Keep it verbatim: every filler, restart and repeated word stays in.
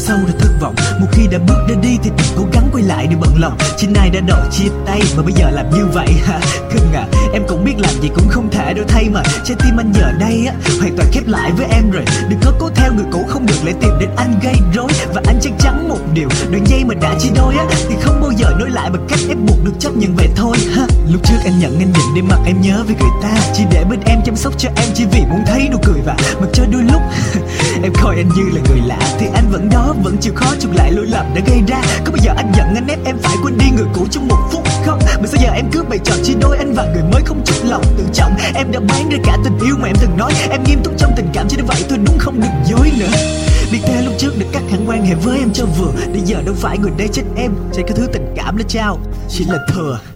sâu rồi thất vọng. Một khi đã bước ra đi thì đừng cố gắng quay lại để bận lòng. Chính ai đã đòi chia tay mà bây giờ làm như vậy ha. Cưng à, em cũng biết làm gì cũng không thể đổi thay mà. Trái tim anh giờ đây á hoàn toàn khép lại với em rồi. Đừng có cố theo người cũ không được lại tìm đến anh gây rối. Và anh chắc chắn một điều, đoạn dây mà đã chia đôi á thì không bao giờ nối lại bằng cách ép buộc được chấp nhận vậy thôi ha. Lúc trước anh nhận anh định để mặc em nhớ về người ta, chỉ để bên em chăm sóc cho em, chỉ vì muốn thấy nụ cười và mặc cho đôi lúc em coi anh như là người lạ thì anh vẫn đó, vẫn chịu khó chụp lại lỗi lầm đã gây ra. Có bao giờ anh giận anh ép em phải quên đi người cũ trong một phút không? Mà sao giờ em cứ bày trò chia đôi anh và người mới không chút lòng tự trọng. Em đã bán ra cả tình yêu mà em từng nói em nghiêm túc trong tình cảm, chỉ đến vậy thôi đúng không, đừng dối nữa. Biết thế lúc trước được cắt hẳn quan hệ với em cho vừa, để giờ đâu phải người đây trách em, chỉ có thứ tình cảm đó trao chỉ là thừa.